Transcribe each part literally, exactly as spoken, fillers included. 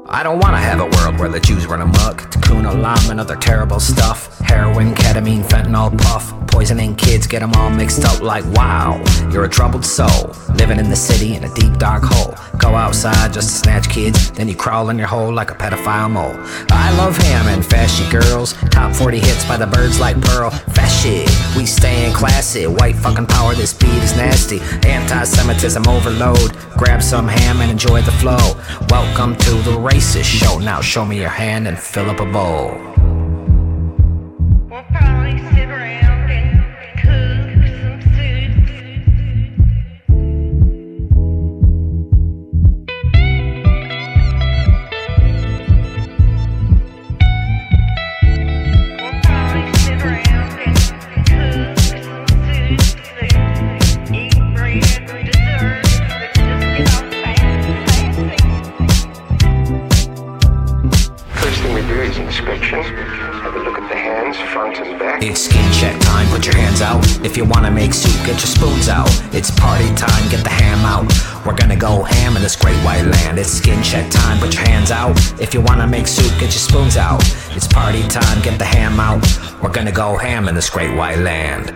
I don't wanna have a world where the Jews run amok. Tikkun olam and other terrible stuff. Heroin, ketamine, fentanyl, puff. Poisoning kids, get them all mixed up like wow. You're a troubled soul, living in the city in a deep dark hole. Go outside just to snatch kids, then you crawl in your hole like a pedophile mole. I love him and fashy girls. Top forty hits by the birds like Pearl. Fashy, we staying classy. White fucking power, this beat is nasty. Anti-Semitism overload. Grab some ham and enjoy the flow. Welcome to the racist show. Now show me your hand and fill up a bowl. We'll probably sit around and cook some soup. We'll probably sit around and cook some soup and eat bread and desserts that just get off fast, fast. First thing we do is inspection. Have a look at the hands, front and back. It's skin check time, put your hands out. If you wanna make soup, get your spoons out. It's party time, get the ham out. We're gonna go ham in this great white land. It's skin check time, put your hands out. If you wanna make soup, get your spoons out. It's party time, get the ham out. We're gonna go ham in this great white land.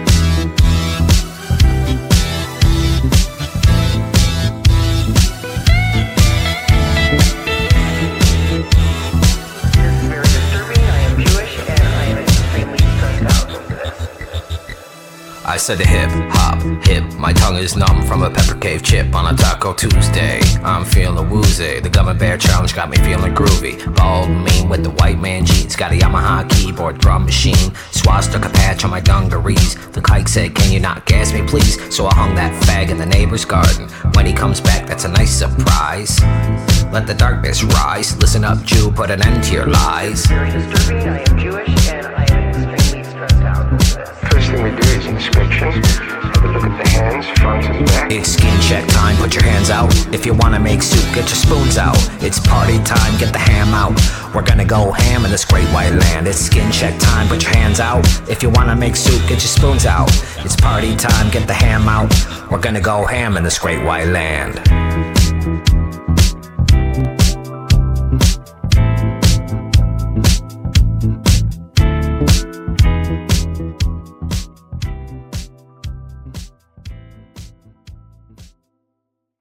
I said to hip, hop, hip. My tongue is numb from a pepper cave chip on a Taco Tuesday. I'm feeling woozy. The Gummy Bear Challenge got me feeling groovy. Bald, mean with the white man jeans. Got a Yamaha keyboard drum machine. Swastika patch on my dungarees. The kike said, can you not gas me please? So I hung that fag in the neighbor's garden. When he comes back, that's a nice surprise. Let the darkness rise. Listen up, Jew, put an end to your lies. Very disturbing. I am Jewish and I am extremely stressed out over this. First thing we do is inspection. Have a look at the hands, front and back. It's skin check time, put your hands out. If you wanna make soup, get your spoons out. It's party time, get the ham out. We're gonna go ham in this great white land. It's skin check time, put your hands out. If you wanna make soup, get your spoons out. It's party time, get the ham out. We're gonna go ham in this great white land.